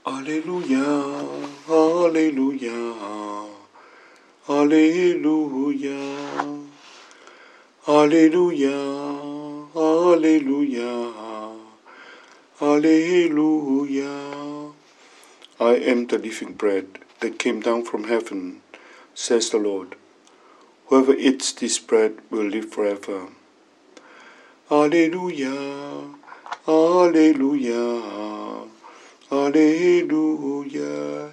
Alleluia, Alleluia, Alleluia, Alleluia, Alleluia, Alleluia. I am the living bread that came down from heaven, says the Lord. Whoever eats this bread will live forever. Alleluia, Alleluia, Alleluia.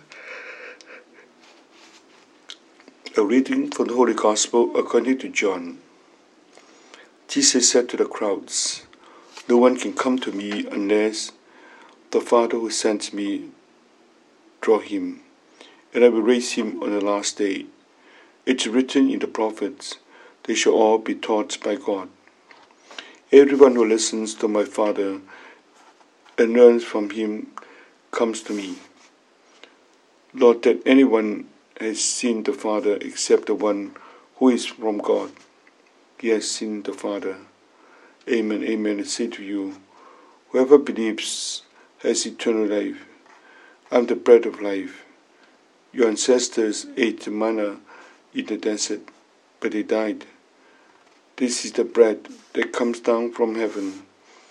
A reading from the Holy Gospel according to John. Jesus said to the crowds, "No one can come to me unless the Father who sent me draw him, and I will raise him on the last day. It's written in the prophets, they shall all be taught by God. Everyone who listens to my Father and learns from him comes to me. Not that anyone has seen the Father except the one who is from God. He has seen the Father. Amen, amen, I say to you, whoever believes has eternal life. I am the bread of life. Your ancestors ate manna in the desert, but they died. This is the bread that comes down from heaven,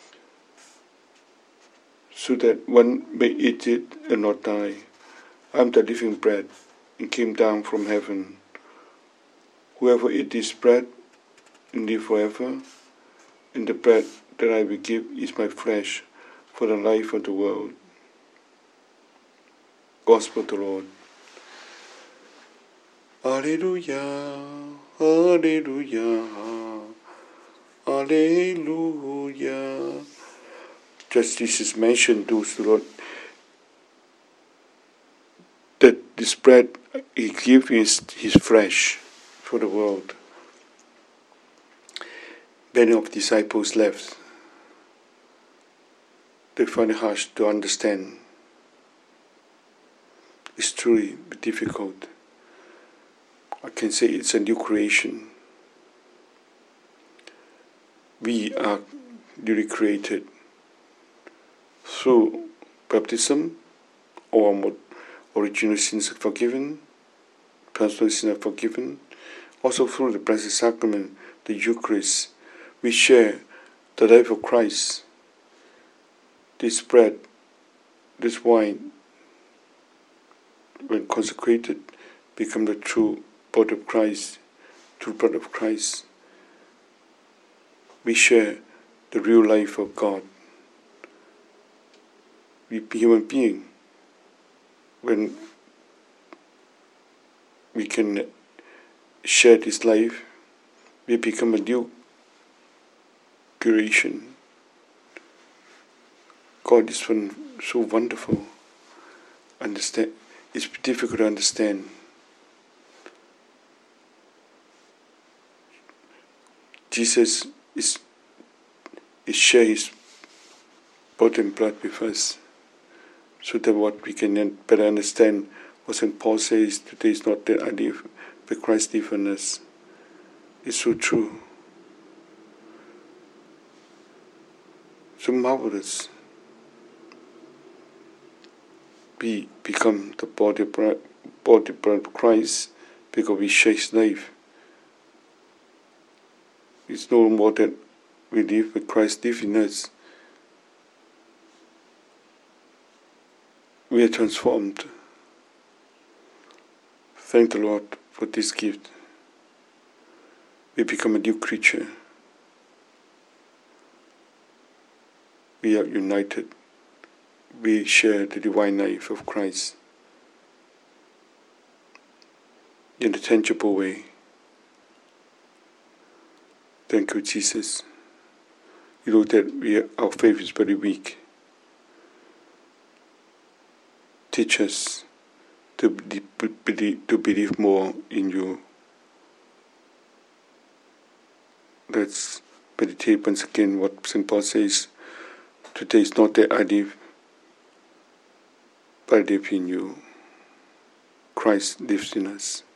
so that one may eat it and not die. I am the living bread and came down from heaven. Whoever eats this bread and live forever, and the bread that I will give is my flesh for the life of the world." Gospel of the Lord. Alleluia, Alleluia, Alleluia. Just Jesus mentioned those, Lord, that this bread he gives is his flesh for the world. Many of the disciples left. They find it hard to understand. It's truly difficult. I can say it's a new creation. We are newly created through baptism, our original sins are forgiven, personal sins are forgiven. Also through the Blessed Sacrament, the Eucharist, we share the life of Christ. This bread, this wine, when consecrated, become the true body of Christ, true blood of Christ. We share the real life of God. We human beings, when we can share this life, we become a new creation. God is so wonderful. Understand? It's difficult to understand. Jesus is share his body and blood with us, so that what we can better understand what St. Paul says, today is not that I live, but Christ lives in us. It's so true. So marvelous. We become the body blood of Christ because we share his life. It's no more that we live, but Christ lives in us. We are transformed. Thank the Lord for this gift. We become a new creature. We are united. We share the divine life of Christ in a tangible way. Thank you, Jesus. You know that our faith is very weak. Teach us to believe more in you. Let's meditate once again what St. Paul says. Today is not that I live, but I live in you. Christ lives in us.